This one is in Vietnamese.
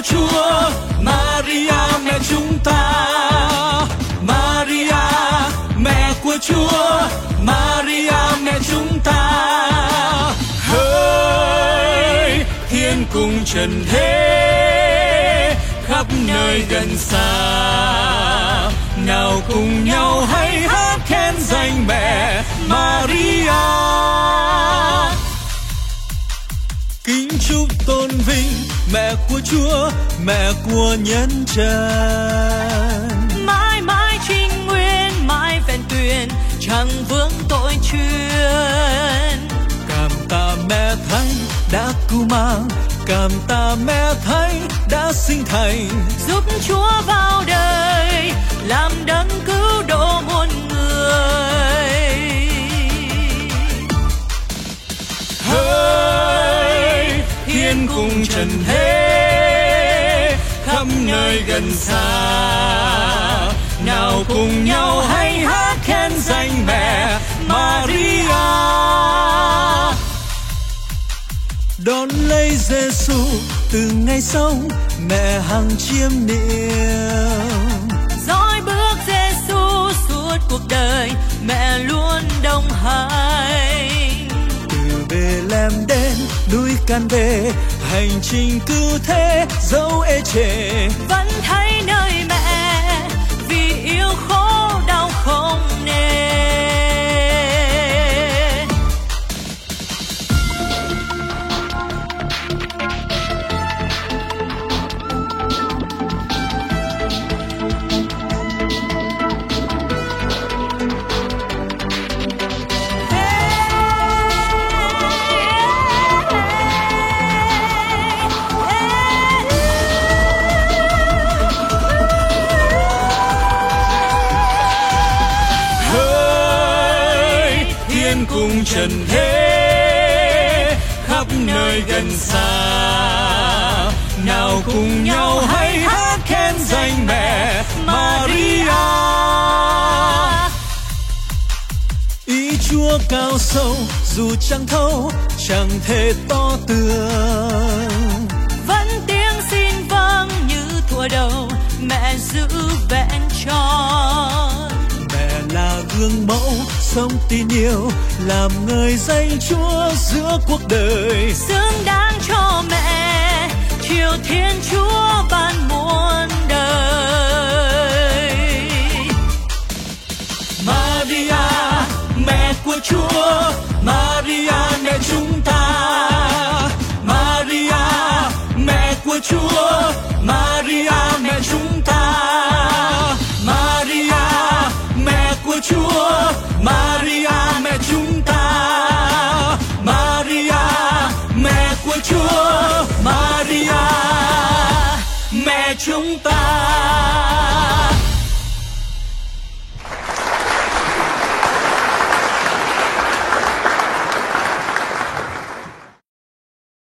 Chúa, Maria mẹ chúng ta. Maria mẹ của Chúa, Maria mẹ chúng ta. Hỡi thiên cung trần thế, khắp nơi gần xa, nào cùng nhau hãy hát khen danh mẹ Maria. Kính chúc tôn vinh mẹ của Chúa, mẹ của nhân trần. Mãi mãi trinh nguyên, mãi vẹn tuyền, chẳng vướng tội truyền. Cảm tạ mẹ Thánh đã cứu mang, cảm tạ mẹ Thánh đã sinh thành, giúp Chúa vào đời, làm đấng cứu độ muôn người. Hỡi thiên cung trần thế, khắp nơi gần xa, nào cùng nhau hãy hát khen danh mẹ Maria. Đón lấy Giêsu từ ngày sống, mẹ hằng chiêm niệm. Dõi bước Giêsu suốt cuộc đời, mẹ luôn đồng hành. Từ Bethlehem đến núi Can về, hành trình cứu thế dẫu ê chề, vẫn thấy nơi mẹ vì yêu khổ đau không nên. cùng trần thế khắp nơi gần xa, nào cùng nhau hãy hát khen danh mẹ Maria. Ý Chúa cao sâu dù chẳng thấu, chẳng thể to tường, vẫn tiếng xin vâng như thuở đầu, mẹ giữ vẹn tròn. Mẹ là gương mẫu sống tin yêu, làm người danh Chúa giữa cuộc đời. Xứng đáng cho mẹ chiều Thiên Chúa ban muôn đời. Maria mẹ của Chúa, Maria mẹ chúng ta. Maria mẹ của Chúa, Maria mẹ chúng ta. Maria mẹ của Chúa, Maria mẹ chúng ta. Maria mẹ của Chúa, Maria mẹ chúng ta.